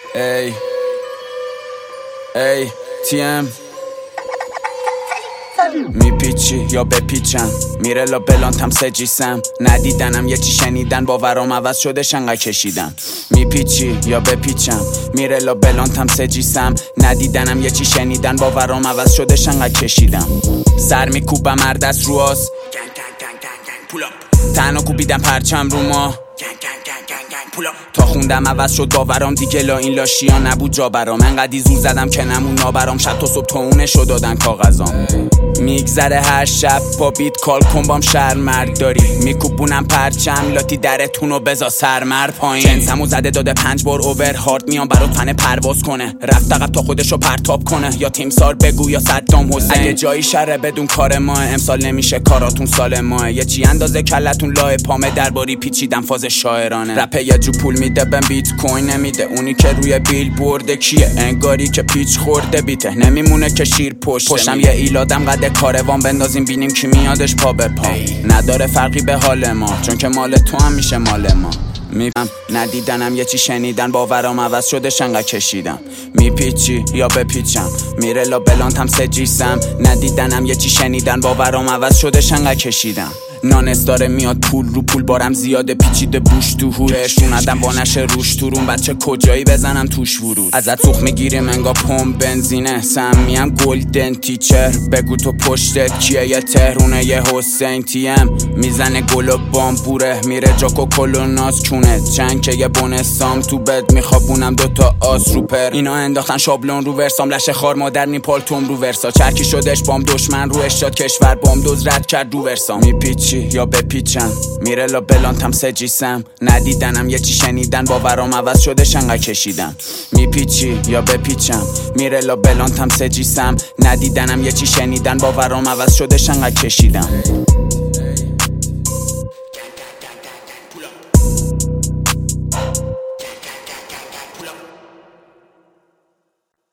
ای TM میپیچی یا بپیچم، میره لا بلانتم سجیسم، ندیدنم یه چی شنیدن، باورام عوض شده شنقه کشیدم. میپیچی یا بپیچم، میره لا بلانتم سجیسم، ندیدنم یه چی شنیدن، باورام عوض شده شنقه کشیدم. سر میکوبم هر دست رو آس، تنها کوبیدم پرچم رو ما، تا خوندم عوض شد باورام دیگه، لا این لاشیا نبود جا برام، انقدی زور زدم که نمون نابرام، شب تا صبح تونشو دادن کاغذام. میگذره هر شب با بیت کال کن بام شرمرگ داری، میکوبونم پرچم لاتی درتونو بزا سرمر پایین، جنسمو زده داده 5 بار اوور هارد، میام برات تنه پرواز کنه، رفت عقب تا خودشو پرتاب کنه، یا تیمسار بگو یا صدام حسین. اگه جایی شره بدون کار ماه، امسال نمیشه کاراتون سال ماه، یه چی اندازه کلتون لاه پامه، درباری پیچیدم فاز شاعرانه. رپ یه جو پول میده بهم بیت کوین نمیده، اونی که روی بیل برده کیه، انگاری که پیچ خورده بیته، نمیمونه که شیر پشتم یه ایلادم قد کاروان بندازیم بینیم کی میادش پا به پا، نداره فرقی به حال ما، چون که مال تو هم میشه مال ما. میفهم ندیدنم یه چی شنیدن، باورام عوض شده شنقه کشیدم. میپیچی یا بپیچم، میره لا بلانتم سجیسم، ندیدنم یه چی شنیدن، باورام عوض شده شنقه کشیدم. نانس داره میاد پول رو پول، بارم زیاده پیچیده بوش تو هورش، اوندم با نشه روش تو روم، بچه کجایی بزنم توش ورود، ازت سوخ میگیریم انگا پمپ بنزینه، سمیم گلدن تیچر، بگو تو پشتت کیه، یه تهرونه یه حسین تیم، میزنه گل و بامبوره، میره جاکو کلو ناز چونه، چند که یه بونستام تو بد، میخوابونم دوتا آس رو پر، اینا انداختن شابلون رو ورسام، لشه خار مادر نیپال توم رو ورسا، چرکی شدش بام دشمن رو اشتاد، کشور بام دوز رد کرد رو ورسام. میپیچی یا بپیچم، میره لا بلانتم سجیسم، ندیدنم یه چی شنیدن، باورام عوض شده شنقه کشیدم. میپیچی یا بپیچم، میره لا بلانتم سجیسم، ندیدنم یه چی شنیدن، باورام عوض شده شنقه کشیدم.